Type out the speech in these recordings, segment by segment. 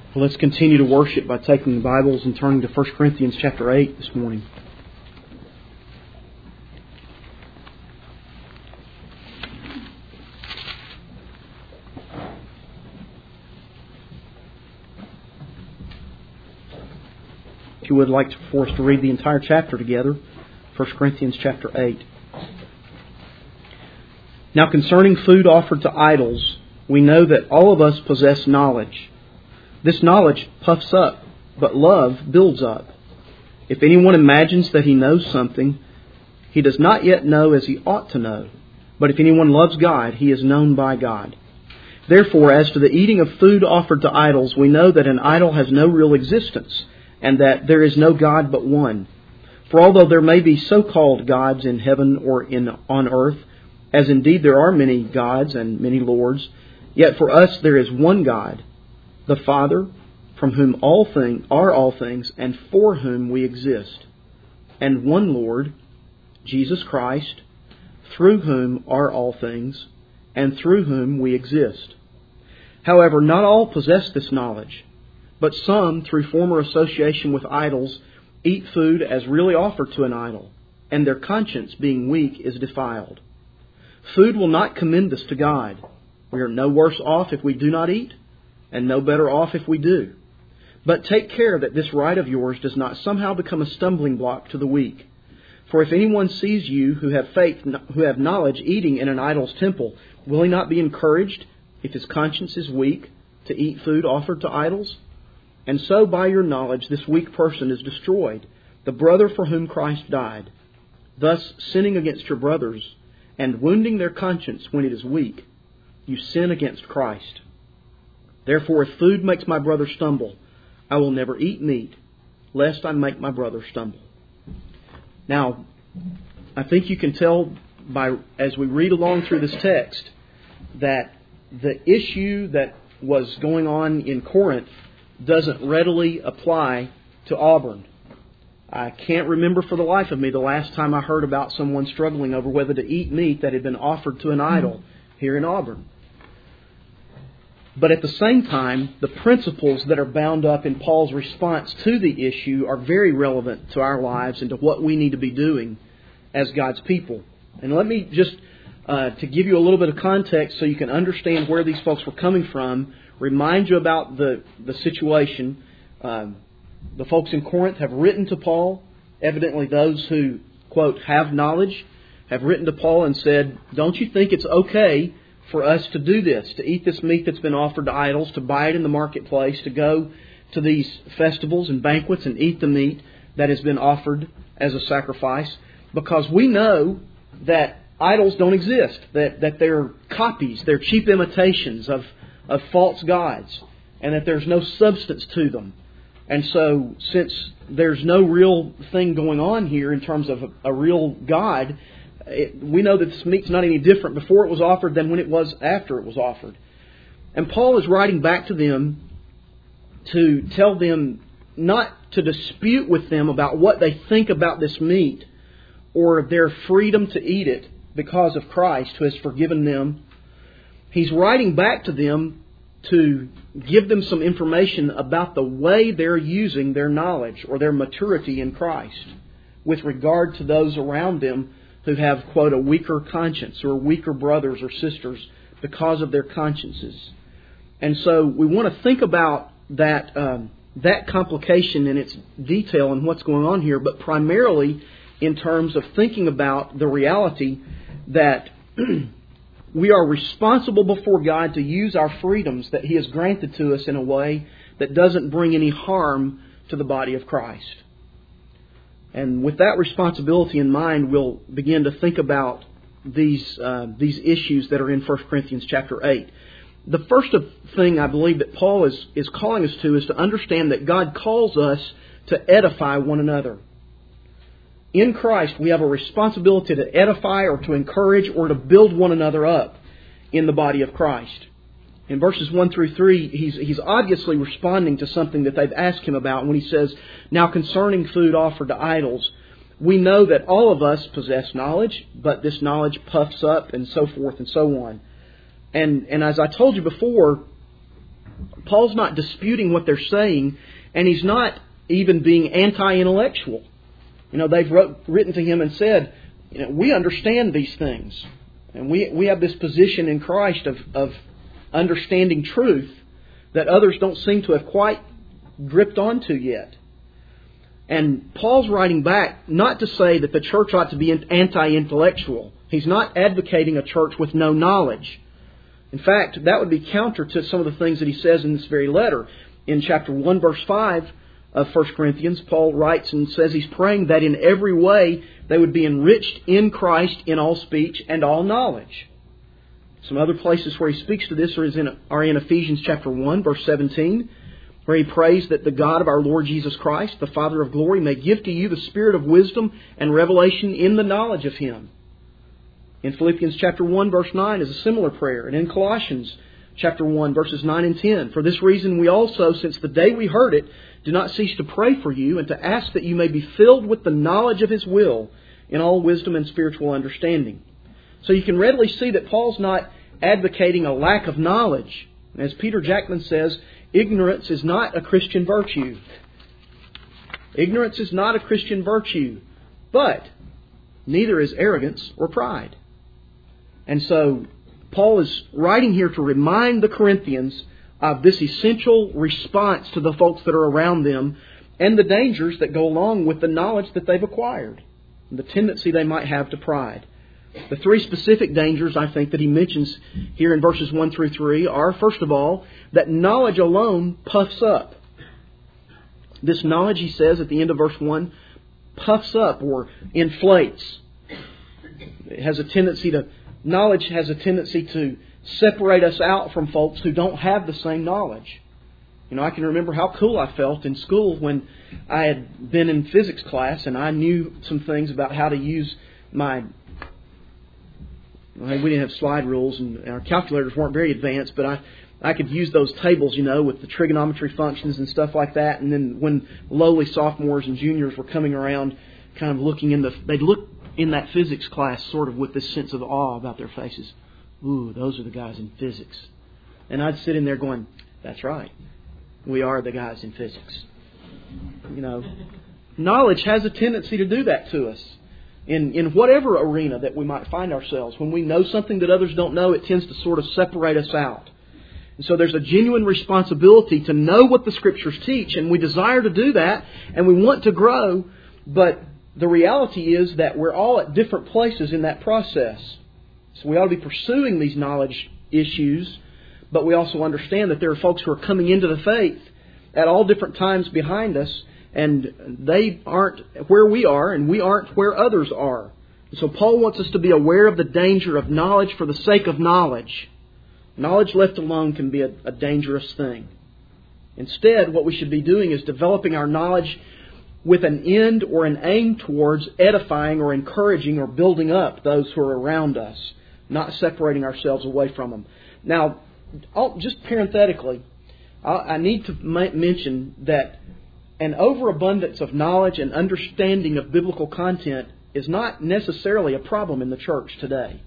Well, let's continue to worship by taking the Bibles and turning to 1 Corinthians chapter 8 this morning. If you would like for us to read the entire chapter together, 1 Corinthians chapter 8. Now concerning food offered to idols, we know that all of us possess knowledge. This knowledge puffs up, but love builds up. If anyone imagines that he knows something, he does not yet know as he ought to know. But if anyone loves God, he is known by God. Therefore, as to the eating of food offered to idols, we know that an idol has no real existence, and that there is no God but one. For although there may be so-called gods in heaven or on earth, as indeed there are many gods and many lords, yet for us there is one God, the Father, from whom all things, and for whom we exist, and one Lord, Jesus Christ, through whom are all things, and through whom we exist. However, not all possess this knowledge, but some, through former association with idols, eat food as really offered to an idol, and their conscience, being weak, is defiled. Food will not commend us to God. We are no worse off if we do not eat, and no better off if we do. But take care that this right of yours does not somehow become a stumbling block to the weak. For if anyone sees you who have faith, who have knowledge, eating in an idol's temple, will he not be encouraged, if his conscience is weak, to eat food offered to idols? And so by your knowledge this weak person is destroyed, the brother for whom Christ died. Thus sinning against your brothers, and wounding their conscience when it is weak, you sin against Christ. Therefore, if food makes my brother stumble, I will never eat meat, lest I make my brother stumble. Now, I think you can tell as we read along through this text that the issue that was going on in Corinth doesn't readily apply to Auburn. I can't remember for the life of me the last time I heard about someone struggling over whether to eat meat that had been offered to an idol here in Auburn. But at the same time, the principles that are bound up in Paul's response to the issue are very relevant to our lives and to what we need to be doing as God's people. And let me just, to give you a little bit of context so you can understand where these folks were coming from, remind you about the situation. The folks in Corinth have written to Paul. Evidently those who, quote, have knowledge, have written to Paul and said, don't you think it's okay for us to do this, to eat this meat that's been offered to idols, to buy it in the marketplace, to go to these festivals and banquets and eat the meat that has been offered as a sacrifice? Because we know that idols don't exist, that they're copies, they're cheap imitations of false gods, and that there's no substance to them. And so, since there's no real thing going on here in terms of a real God, we know that this meat's not any different before it was offered than when it was after it was offered. And Paul is writing back to them to tell them not to dispute with them about what they think about this meat or their freedom to eat it because of Christ who has forgiven them. He's writing back to them to give them some information about the way they're using their knowledge or their maturity in Christ with regard to those around them who have, quote, a weaker conscience or weaker brothers or sisters because of their consciences. And so we want to think about that complication in its detail and what's going on here, but primarily in terms of thinking about the reality that we are responsible before God to use our freedoms that He has granted to us in a way that doesn't bring any harm to the body of Christ. And with that responsibility in mind, we'll begin to think about these issues that are in 1 Corinthians chapter 8. The first thing I believe that Paul is calling us to is to understand that God calls us to edify one another. In Christ, we have a responsibility to edify or to encourage or to build one another up in the body of Christ. In verses 1 through 3, he's obviously responding to something that they've asked him about when he says, now concerning food offered to idols, we know that all of us possess knowledge, but this knowledge puffs up and so forth and so on. And as I told you before, Paul's not disputing what they're saying, and he's not even being anti-intellectual. They've written to him and said, we understand these things. And we have this position in Christ of understanding truth that others don't seem to have quite gripped onto yet. And Paul's writing back not to say that the church ought to be anti-intellectual. He's not advocating a church with no knowledge. In fact, that would be counter to some of the things that he says in this very letter. In chapter 1, verse 5 of 1 Corinthians, Paul writes and says he's praying that in every way they would be enriched in Christ in all speech and all knowledge. Some other places where he speaks to this are in Ephesians chapter 1, verse 17, where he prays that the God of our Lord Jesus Christ, the Father of glory, may give to you the spirit of wisdom and revelation in the knowledge of Him. In Philippians chapter 1, verse 9 is a similar prayer. And in Colossians chapter 1, verses 9 and 10, for this reason we also, since the day we heard it, do not cease to pray for you and to ask that you may be filled with the knowledge of His will in all wisdom and spiritual understanding. So you can readily see that Paul's not advocating a lack of knowledge. As Peter Jackman says, ignorance is not a Christian virtue. Ignorance is not a Christian virtue, but neither is arrogance or pride. And so Paul is writing here to remind the Corinthians of this essential response to the folks that are around them and the dangers that go along with the knowledge that they've acquired, and the tendency they might have to pride. The three specific dangers, I think, that he mentions here in verses 1 through 3 are, first of all, that knowledge alone puffs up. This knowledge, he says at the end of verse 1, puffs up or inflates. Knowledge has a tendency to separate us out from folks who don't have the same knowledge. I can remember how cool I felt in school when I had been in physics class and I knew some things about how to use we didn't have slide rules and our calculators weren't very advanced, but I could use those tables, with the trigonometry functions and stuff like that. And then when lowly sophomores and juniors were coming around, kind of they'd look in that physics class sort of with this sense of awe about their faces. Ooh, those are the guys in physics. And I'd sit in there going, that's right. We are the guys in physics. Knowledge has a tendency to do that to us. In whatever arena that we might find ourselves, when we know something that others don't know, it tends to sort of separate us out. And so there's a genuine responsibility to know what the Scriptures teach, and we desire to do that, and we want to grow, but the reality is that we're all at different places in that process. So we ought to be pursuing these knowledge issues, but we also understand that there are folks who are coming into the faith at all different times behind us, and they aren't where we are, and we aren't where others are. So Paul wants us to be aware of the danger of knowledge for the sake of knowledge. Knowledge left alone can be a dangerous thing. Instead, what we should be doing is developing our knowledge with an end or an aim towards edifying or encouraging or building up those who are around us, not separating ourselves away from them. Now, just parenthetically, I need to mention that an overabundance of knowledge and understanding of biblical content is not necessarily a problem in the church today.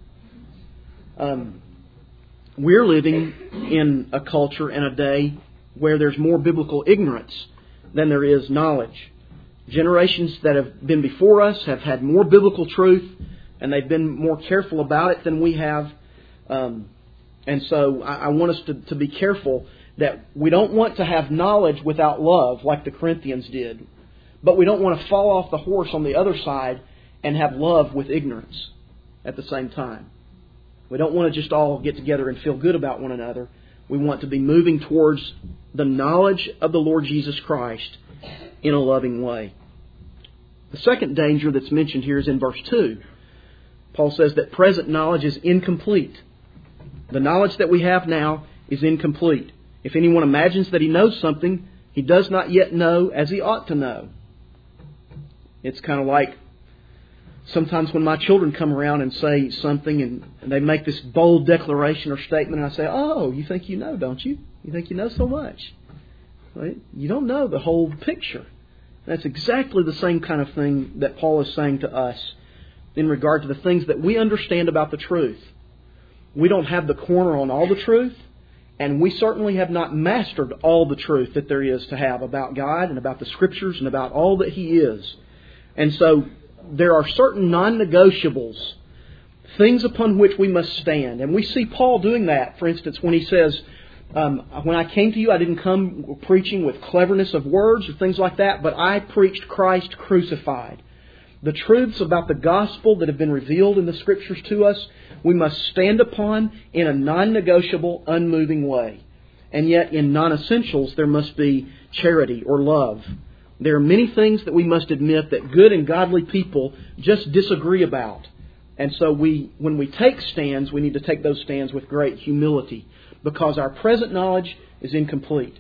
We're living in a culture and a day where there's more biblical ignorance than there is knowledge. Generations that have been before us have had more biblical truth, and they've been more careful about it than we have. And so I want us to be careful that we don't want to have knowledge without love like the Corinthians did. But we don't want to fall off the horse on the other side and have love with ignorance at the same time. We don't want to just all get together and feel good about one another. We want to be moving towards the knowledge of the Lord Jesus Christ in a loving way. The second danger that's mentioned here is in verse 2. Paul says that present knowledge is incomplete. The knowledge that we have now is incomplete. If anyone imagines that he knows something, he does not yet know as he ought to know. It's kind of like sometimes when my children come around and say something and they make this bold declaration or statement, and I say, oh, you think you know, don't you? You think you know so much. Well, you don't know the whole picture. That's exactly the same kind of thing that Paul is saying to us in regard to the things that we understand about the truth. We don't have the corner on all the truth, And we certainly have not mastered all the truth that there is to have about God and about the Scriptures and about all that He is. And so there are certain non-negotiables, things upon which we must stand. And we see Paul doing that, for instance, when he says, when I came to you, I didn't come preaching with cleverness of words or things like that, but I preached Christ crucified. The truths about the gospel that have been revealed in the Scriptures to us, we must stand upon in a non-negotiable, unmoving way. And yet, in non-essentials, there must be charity or love. There are many things that we must admit that good and godly people just disagree about. And so when we take stands, we need to take those stands with great humility, because our present knowledge is incomplete.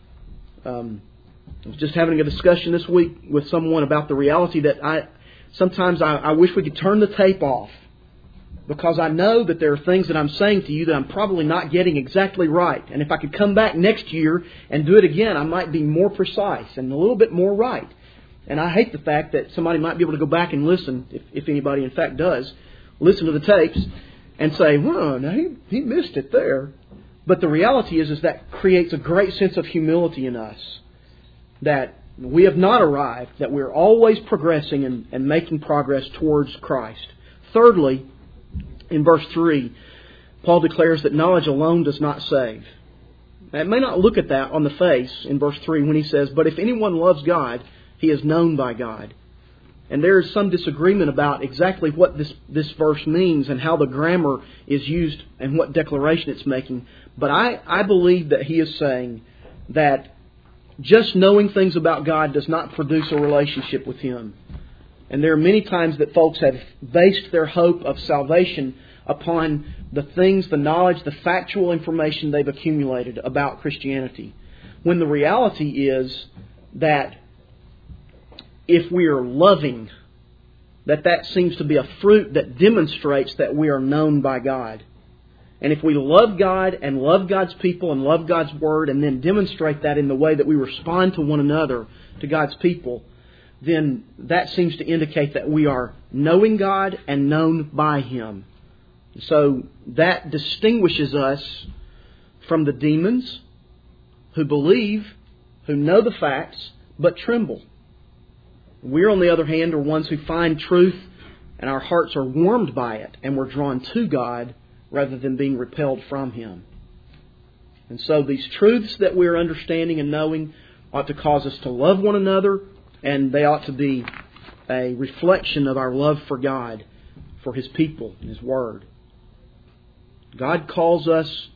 I was just having a discussion this week with someone about the reality that sometimes I wish we could turn the tape off, because I know that there are things that I'm saying to you that I'm probably not getting exactly right. And if I could come back next year and do it again, I might be more precise and a little bit more right. And I hate the fact that somebody might be able to go back and listen, if anybody in fact does, listen to the tapes and say, well, now he missed it there. But the reality is that creates a great sense of humility in us, that we have not arrived, that we're always progressing and making progress towards Christ. Thirdly, in verse 3, Paul declares that knowledge alone does not save. Now, it may not look at that on the face in verse 3 when he says, but if anyone loves God, he is known by God. And there is some disagreement about exactly what this verse means and how the grammar is used and what declaration it's making. But I believe that he is saying that just knowing things about God does not produce a relationship with Him. And there are many times that folks have based their hope of salvation upon the things, the knowledge, the factual information they've accumulated about Christianity. When the reality is that if we are loving, that seems to be a fruit that demonstrates that we are known by God. And if we love God and love God's people and love God's Word and then demonstrate that in the way that we respond to one another, to God's people, then that seems to indicate that we are knowing God and known by Him. So that distinguishes us from the demons who believe, who know the facts, but tremble. We, on the other hand, are ones who find truth and our hearts are warmed by it and we're drawn to God rather than being repelled from Him. And so these truths that we're understanding and knowing ought to cause us to love one another, and they ought to be a reflection of our love for God, for His people and His Word. God calls us,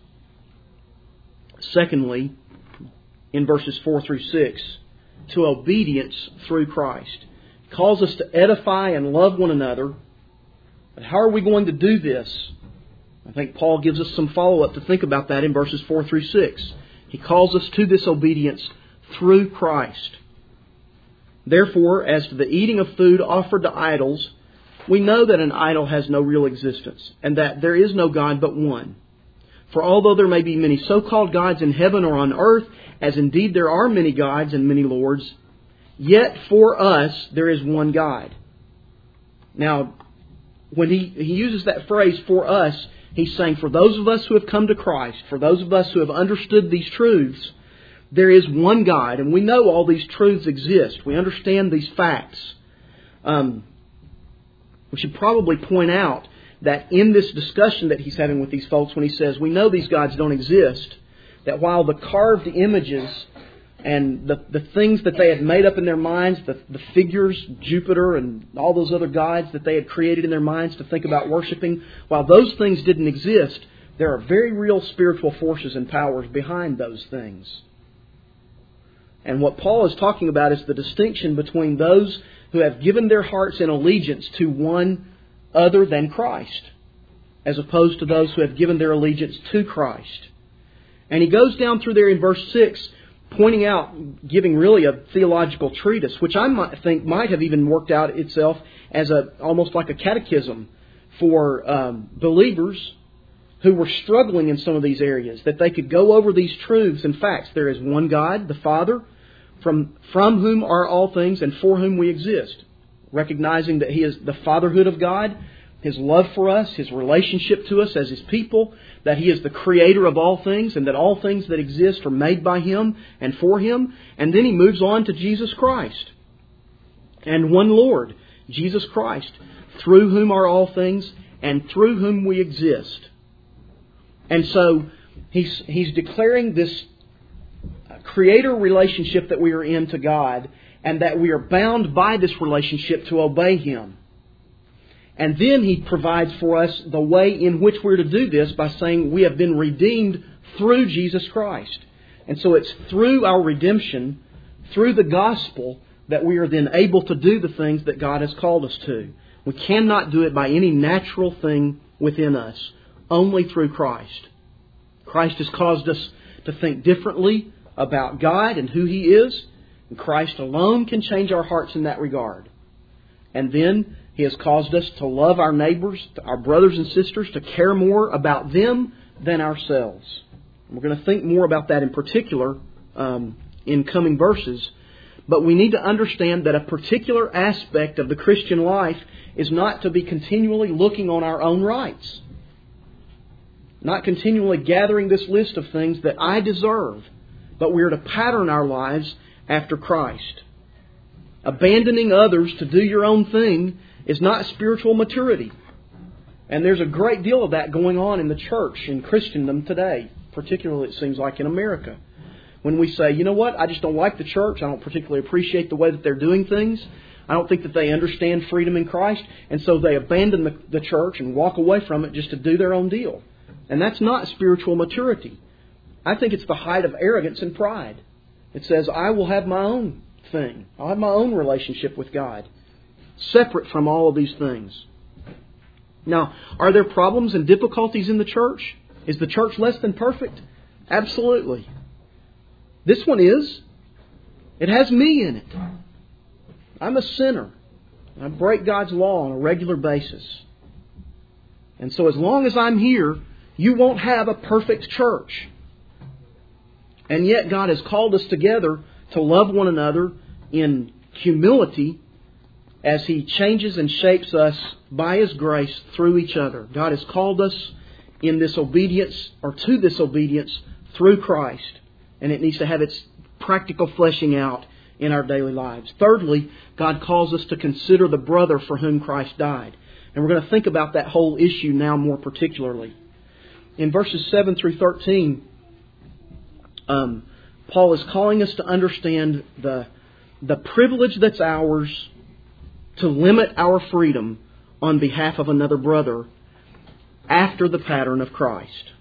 secondly, in verses 4 through 6, to obedience through Christ. He calls us to edify and love one another. But how are we going to do this? I think Paul gives us some follow-up to think about that in verses 4 through 6. He calls us to this obedience through Christ. Therefore, as to the eating of food offered to idols, we know that an idol has no real existence, and that there is no God but one. For although there may be many so-called gods in heaven or on earth, as indeed there are many gods and many lords, yet for us there is one God. Now, when he uses that phrase, for us, he's saying for those of us who have come to Christ, for those of us who have understood these truths, there is one God, and we know all these truths exist. We understand these facts. We should probably point out that in this discussion that he's having with these folks, when he says, we know these gods don't exist, that while the carved images and the things that they had made up in their minds, the figures, Jupiter and all those other gods that they had created in their minds to think about worshiping, while those things didn't exist, there are very real spiritual forces and powers behind those things. And what Paul is talking about is the distinction between those who have given their hearts in allegiance to one other than Christ, as opposed to those who have given their allegiance to Christ. And he goes down through there in verse 6, pointing out, giving really a theological treatise, which I think might have even worked out itself as almost like a catechism for believers who were struggling in some of these areas, that they could go over these truths and facts. There is one God, the Father, from whom are all things and for whom we exist. Recognizing that He is the fatherhood of God, His love for us, His relationship to us as His people, that He is the Creator of all things, and that all things that exist are made by Him and for Him. And then He moves on to Jesus Christ. And one Lord, Jesus Christ, through whom are all things, and through whom we exist. And so He's declaring this Creator relationship that we are in to God, and that we are bound by this relationship to obey Him. And then He provides for us the way in which we're to do this by saying we have been redeemed through Jesus Christ. And so it's through our redemption, through the gospel, that we are then able to do the things that God has called us to. We cannot do it by any natural thing within us, only through Christ. Christ has caused us to think differently about God and who He is, and Christ alone can change our hearts in that regard. And then He has caused us to love our neighbors, our brothers and sisters, to care more about them than ourselves. And we're going to think more about that in particular in coming verses. But we need to understand that a particular aspect of the Christian life is not to be continually looking on our own rights. Not continually gathering this list of things that I deserve. But we are to pattern our lives after Christ. Abandoning others to do your own thing is not spiritual maturity. And there's a great deal of that going on in the church, in Christendom today. Particularly, it seems like, in America. When we say, you know what, I just don't like the church. I don't particularly appreciate the way that they're doing things. I don't think that they understand freedom in Christ. And so they abandon the church and walk away from it just to do their own deal. And that's not spiritual maturity. I think it's the height of arrogance and pride. It says, I will have my own thing. I'll have my own relationship with God, separate from all of these things. Now, are there problems and difficulties in the church? Is the church less than perfect? Absolutely. This one is. It has me in it. I'm a sinner. I break God's law on a regular basis. And so as long as I'm here, you won't have a perfect church. And yet God has called us together to love one another in humility as He changes and shapes us by His grace through each other. God has called us in this obedience, or to this obedience, through Christ. And it needs to have its practical fleshing out in our daily lives. Thirdly, God calls us to consider the brother for whom Christ died. And we're going to think about that whole issue now more particularly. In verses 7 through 13, Paul is calling us to understand the privilege that's ours to limit our freedom on behalf of another brother after the pattern of Christ.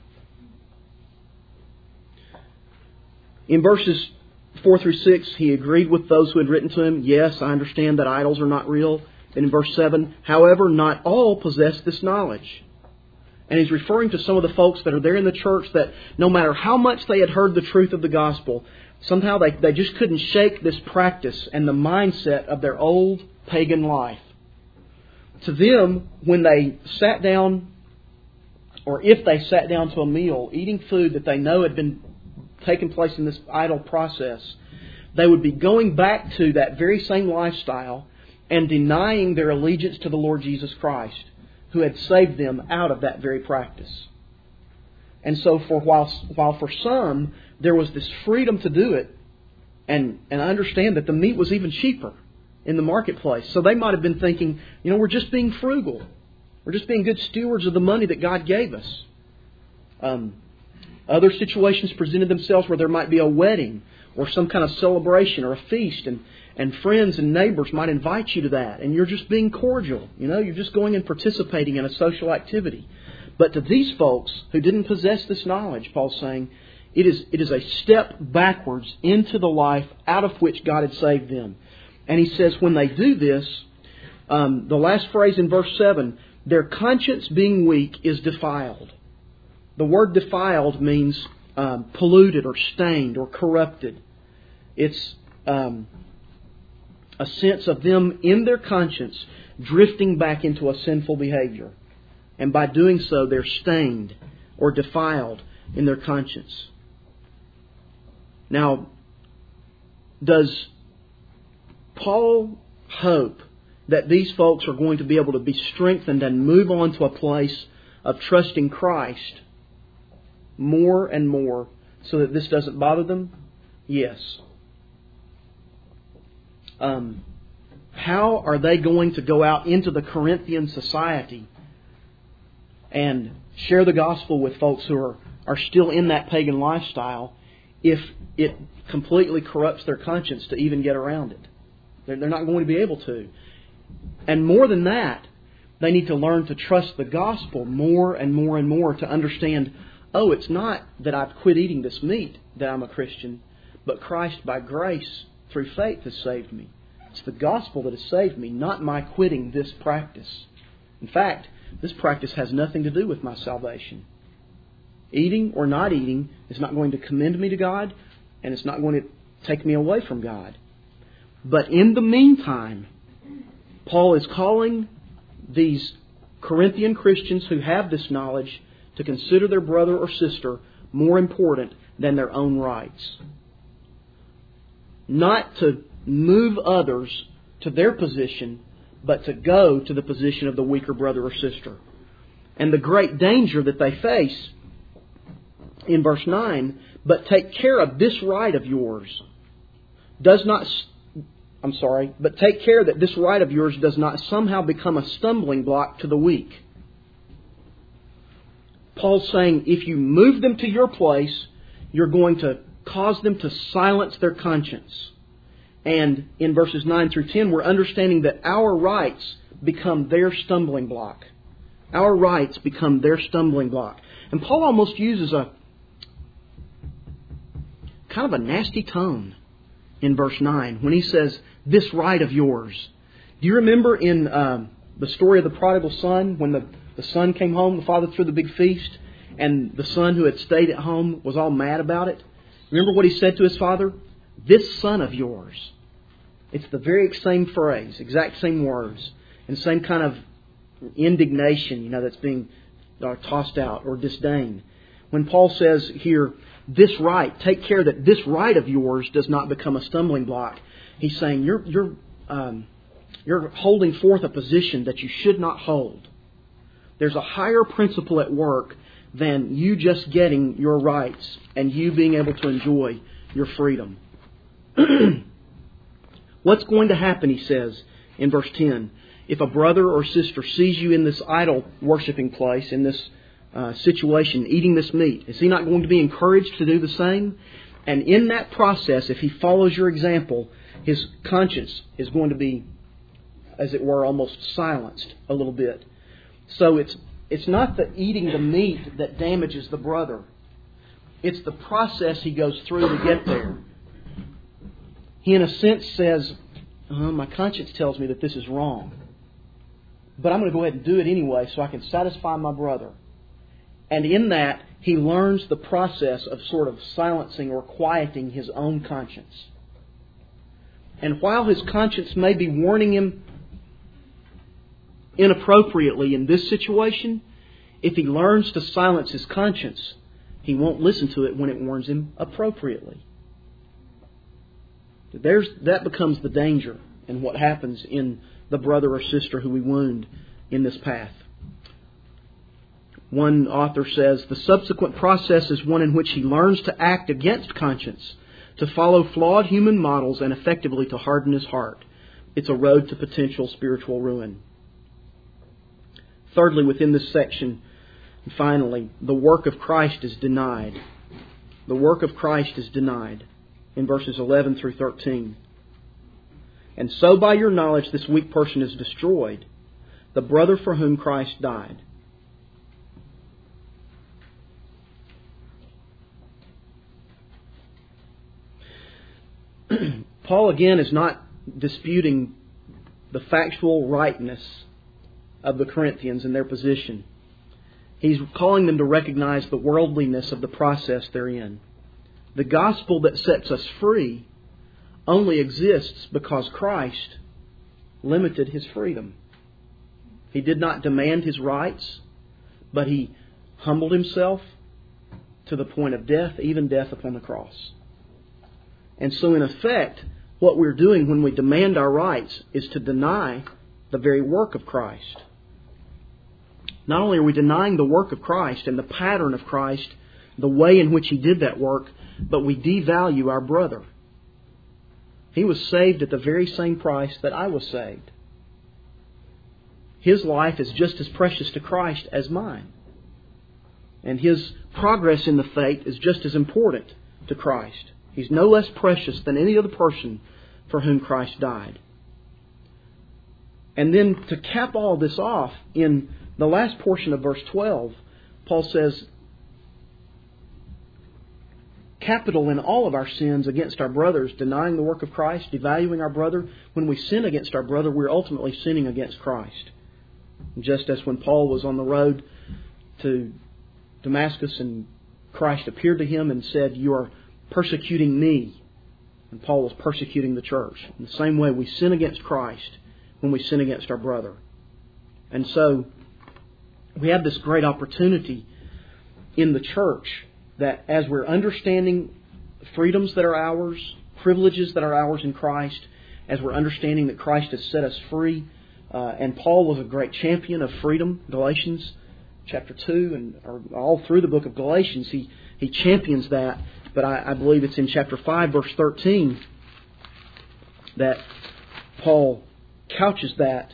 In verses 4 through 6, he agreed with those who had written to him, yes, I understand that idols are not real. Then in verse 7, however, not all possess this knowledge. And he's referring to some of the folks that are there in the church that no matter how much they had heard the truth of the gospel, somehow they just couldn't shake this practice and the mindset of their old pagan life. To them, when they sat down, or if they sat down to a meal, eating food that they know had been taking place in this idol process, they would be going back to that very same lifestyle and denying their allegiance to the Lord Jesus Christ, who had saved them out of that very practice. And so while for some there was this freedom to do it, and I understand that the meat was even cheaper in the marketplace. So they might have been thinking, we're just being frugal. We're just being good stewards of the money that God gave us. Other situations presented themselves where there might be a wedding or some kind of celebration or a feast, and friends and neighbors might invite you to that, and you're just being cordial. You're just going and participating in a social activity. But to these folks who didn't possess this knowledge, Paul's saying, it is a step backwards into the life out of which God had saved them. And he says when they do this, the last phrase in verse 7, their conscience being weak is defiled. The word defiled means polluted or stained or corrupted. It's a sense of them in their conscience drifting back into a sinful behavior. And by doing so, they're stained or defiled in their conscience. Now, does Paul hope that these folks are going to be able to be strengthened and move on to a place of trusting Christ more and more so that this doesn't bother them? Yes. How are they going to go out into the Corinthian society and share the gospel with folks who are still in that pagan lifestyle if it completely corrupts their conscience to even get around it? They're not going to be able to. And more than that, they need to learn to trust the gospel more and more and more to understand, oh, it's not that I've quit eating this meat that I'm a Christian, but Christ by grace through faith has saved me. It's the gospel that has saved me, not my quitting this practice. In fact, this practice has nothing to do with my salvation. Eating or not eating is not going to commend me to God, and it's not going to take me away from God. But in the meantime, Paul is calling these Corinthian Christians who have this knowledge to consider their brother or sister more important than their own rights. Not to move others to their position, but to go to the position of the weaker brother or sister. And the great danger that they face in verse 9, but take care of this right of yours but take care that this right of yours does not somehow become a stumbling block to the weak. Paul's saying if you move them to your place, you're going to cause them to silence their conscience. And in verses 9 through 10, we're understanding that our rights become their stumbling block. Our rights become their stumbling block. And Paul almost uses a kind of a nasty tone in verse 9 when he says, this right of yours. Do you remember in the story of the prodigal son, when the son came home, the father threw the big feast, and the son who had stayed at home was all mad about it? Remember what he said to his father? This son of yours. It's the very same phrase, exact same words, and same kind of indignation, that's being tossed out, or disdain. When Paul says here, this right, take care that this right of yours does not become a stumbling block. He's saying you're holding forth a position that you should not hold. There's a higher principle at work than you just getting your rights and you being able to enjoy your freedom. What's going to happen, he says in verse 10, if a brother or sister sees you in this idol worshiping place, in this situation, eating this meat, is he not going to be encouraged to do the same? And in that process, if he follows your example, his conscience is going to be, as it were, almost silenced a little bit. So it's not the eating the meat that damages the brother. It's the process he goes through to get there. He, in a sense, says, my conscience tells me that this is wrong, but I'm going to go ahead and do it anyway so I can satisfy my brother. And in that, he learns the process of sort of silencing or quieting his own conscience. And while his conscience may be warning him inappropriately in this situation, if he learns to silence his conscience, he won't listen to it when it warns him appropriately. That becomes the danger in what happens in the brother or sister who we wound in this path. One author says, the subsequent process is one in which he learns to act against conscience, to follow flawed human models, and effectively to harden his heart. It's a road to potential spiritual ruin. Thirdly, within this section, finally, the work of Christ is denied. The work of Christ is denied in verses 11 through 13. And so by your knowledge this weak person is destroyed, the brother for whom Christ died. Paul again is not disputing the factual rightness of the Corinthians and their position. He's calling them to recognize the worldliness of the process they're in. The gospel that sets us free only exists because Christ limited his freedom. He did not demand his rights, but he humbled himself to the point of death, even death upon the cross. And so in effect, what we're doing when we demand our rights is to deny the very work of Christ. Not only are we denying the work of Christ and the pattern of Christ, the way in which He did that work, but we devalue our brother. He was saved at the very same price that I was saved. His life is just as precious to Christ as mine. And his progress in the faith is just as important to Christ. He's no less precious than any other person for whom Christ died. And then to cap all this off, in the last portion of verse 12, Paul says, capital in all of our sins against our brothers, denying the work of Christ, devaluing our brother. When we sin against our brother, we're ultimately sinning against Christ. Just as when Paul was on the road to Damascus and Christ appeared to him and said, "You are persecuting me." And Paul was persecuting the church. In the same way, we sin against Christ when we sin against our brother. And so we have this great opportunity in the church that as we're understanding freedoms that are ours, privileges that are ours in Christ, as we're understanding that Christ has set us free, and Paul was a great champion of freedom, Galatians chapter 2, and all through the book of Galatians, he champions that. But I believe it's in chapter 5, verse 13, that Paul couches that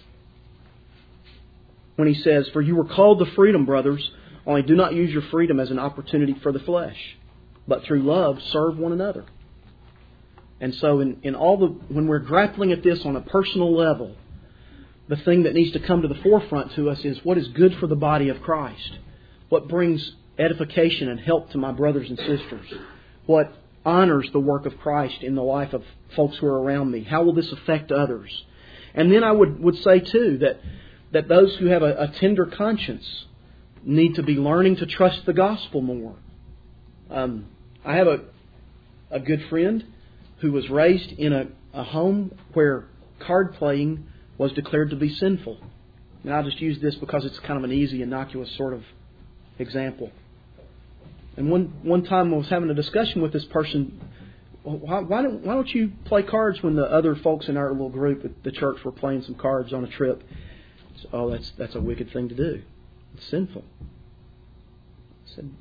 when he says, "For you were called to freedom, brothers, only do not use your freedom as an opportunity for the flesh, but through love serve one another." And so when we're grappling at this on a personal level, the thing that needs to come to the forefront to us is what is good for the body of Christ. What brings edification and help to my brothers and sisters. What honors the work of Christ in the life of folks who are around me. How will this affect others? And then I would say too that those who have a tender conscience need to be learning to trust the gospel more. I have a good friend who was raised in a home where card playing was declared to be sinful. And I'll just use this because it's kind of an easy, innocuous sort of example. And one time I was having a discussion with this person. Why don't you play cards when the other folks in our little group at the church were playing some cards on a trip? So, that's a wicked thing to do. It's sinful. I said,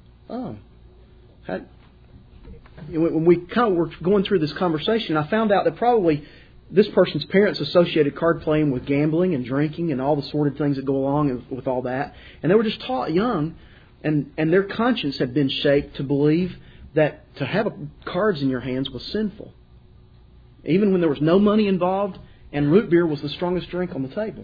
when we kind of were going through this conversation, I found out that probably this person's parents associated card playing with gambling and drinking and all the sordid things that go along with all that. And they were just taught young, and their conscience had been shaped to believe that to have cards in your hands was sinful. Even when there was no money involved and root beer was the strongest drink on the table.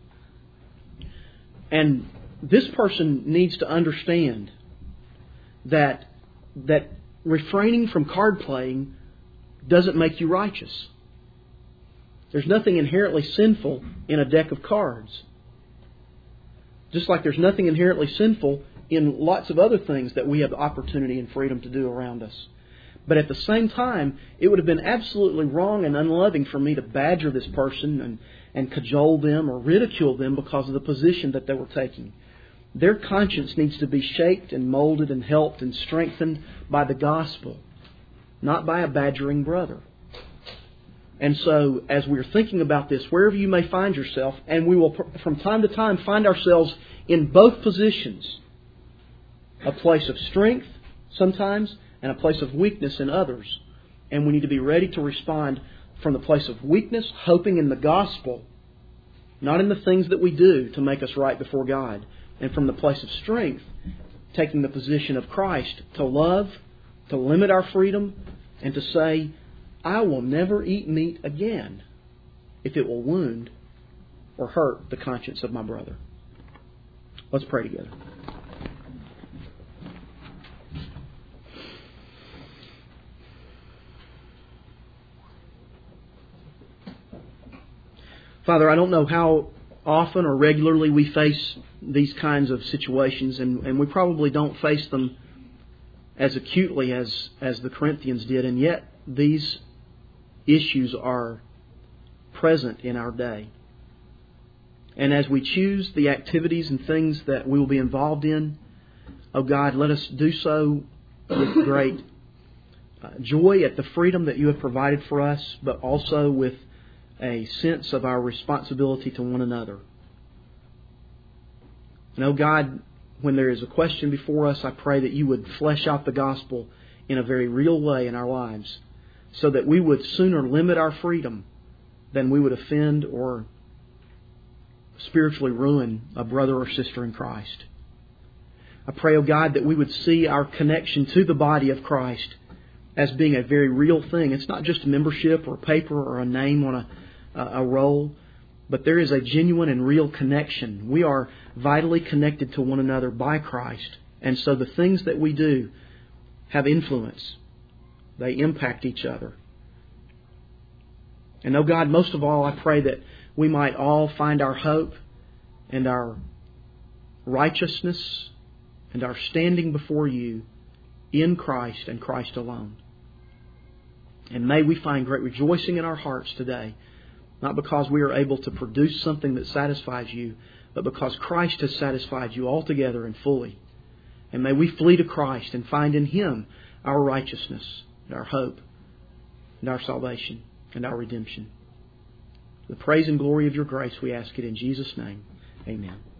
And this person needs to understand that refraining from card playing doesn't make you righteous. There's nothing inherently sinful in a deck of cards. Just like there's nothing inherently sinful in lots of other things that we have the opportunity and freedom to do around us. But at the same time, it would have been absolutely wrong and unloving for me to badger this person and cajole them or ridicule them because of the position that they were taking. Their conscience needs to be shaped and molded and helped and strengthened by the gospel, not by a badgering brother. And so, as we're thinking about this, wherever you may find yourself, and we will from time to time find ourselves in both positions, a place of strength sometimes and a place of weakness in others. And we need to be ready to respond from the place of weakness, hoping in the gospel, not in the things that we do to make us right before God. And from the place of strength, taking the position of Christ to love, to limit our freedom, and to say, I will never eat meat again if it will wound or hurt the conscience of my brother. Let's pray together. Father, I don't know how often or regularly we face these kinds of situations, and we probably don't face them as acutely as the Corinthians did, and yet these issues are present in our day. And as we choose the activities and things that we will be involved in, oh God, let us do so with great joy at the freedom that you have provided for us, but also with a sense of our responsibility to one another. And oh God, when there is a question before us, I pray that You would flesh out the gospel in a very real way in our lives, so that we would sooner limit our freedom than we would offend or spiritually ruin a brother or sister in Christ. I pray, oh God, that we would see our connection to the body of Christ as being a very real thing. It's not just a membership or a paper or a name on a roll, but there is a genuine and real connection. We are vitally connected to one another by Christ. And so the things that we do have influence. They impact each other. And oh God, most of all, I pray that we might all find our hope and our righteousness and our standing before You in Christ and Christ alone. And may we find great rejoicing in our hearts today, not because we are able to produce something that satisfies You, but because Christ has satisfied You altogether and fully. And may we flee to Christ and find in Him our righteousness and our hope and our salvation and our redemption. The praise and glory of Your grace, we ask it in Jesus' name. Amen.